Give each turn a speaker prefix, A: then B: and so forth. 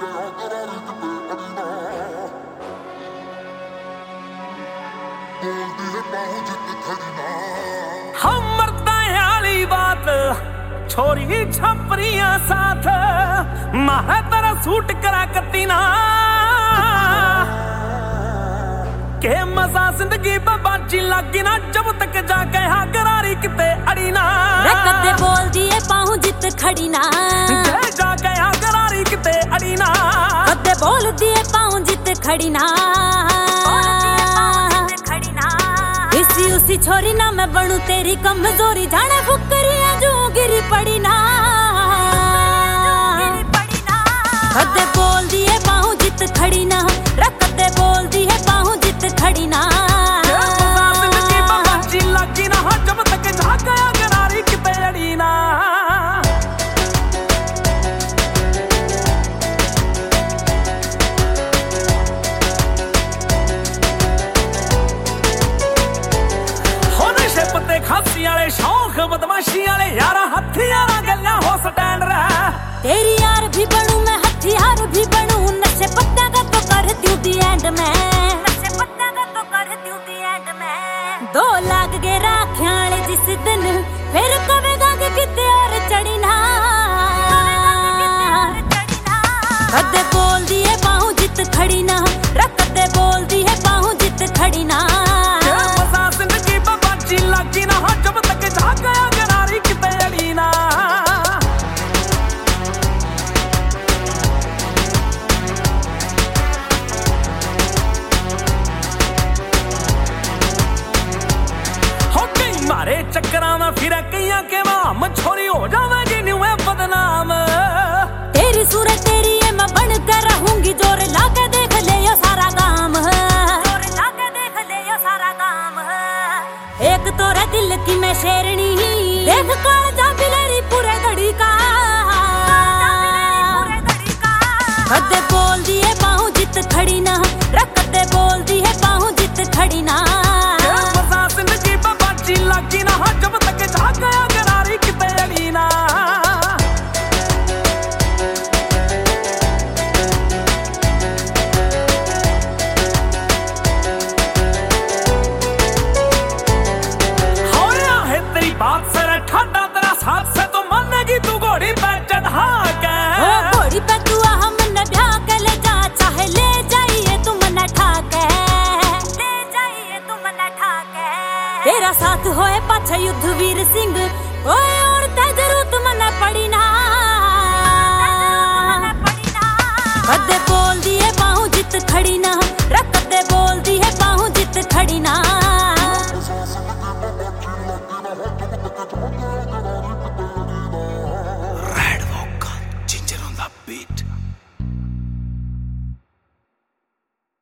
A: हम मरदा वाली बात छोरी छपरिया साथ मैं तेरा सूट करा कती ना के मजा जिंदगी बाजी लागी ना जब तक जाके हाँ करारी किते अड़ी ना
B: कदे बोल दिए पाहूं जित खड़ी ना
A: जाके हाँ करारी किते अड़ी ना
B: कदे बोल दिए पाहूं जित खड़ी ना इसी उसी छोरी ना मैं बनू तेरी कमजोरी जाने फुकरिया जो गिरी पड़ी ना कदे बोल दिए पाहूं जित खड़ी ना कदे बोल दिए पाहूं जित खड़ी ना
A: लगी ना जब तक झाका गरारी किते अड़ी ना खासी वाले शौक बदमाशी वाले यारा हथियारा गल्ला हो स्टैंड रहा
B: तेरी यार भी बनू मैं हथियार भी बनू नशे पत्ता का तो करती हूँ दी एंड में नशे पत्ता का तो करती हूँ दी एंड में 2 लाख के राख्याले जिस दिन फिर कवेगा कि किते और चढ़ी ना कदे बोल दिए पाहूं जित खड़ी ना कदे बोल दिए पाहूं जित खड़ी ना
A: लगी ना जब तक झाका गरारी किते अड़ी ना हो कई मारे चक्करा में फिर कईया के वाम छोरी हो जावेगी न्यू बदनाम
B: तेरी सूरत तेरी है मैं बन कर रहूंगी जोर लाके देख ले यो सारा काम जोर लाके देख ले यो सारा काम एक तोरा दिल की मैं शेरनी देख काल जा बिलेरी पूरे घड़ी का कदे बोल दिए पाहूं जित खड़ी ना कदे बोल दिए पाहूं जित खड़ी ना
A: जिंदगी बाजी लगी ना जब तक झाका गरारी किते अड़ी ना बात से ठंडा तेरा साथ से तो मानेगी तू घोड़ी पे चढ़ा के
B: घोड़ी पे तू हम न ढा के ले जा चाहे ले जाइए तुम न ठाके ले जाइए तुम न ठाके तेरा साथ होए पाछे युद्ध वीर सिंह ओए